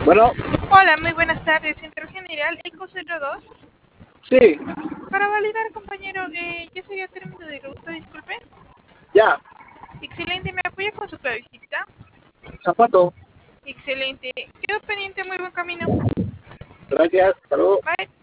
Bueno, Hola, muy buenas tardes. Centro General ECO 02. sí, Para validar, compañero, ¿ya sería término de gusto? Disculpe. ya, Excelente, ¿me apoya con su clavijita? zapato. Excelente. Quedo pendiente, muy buen camino. Gracias, hasta luego. Bye.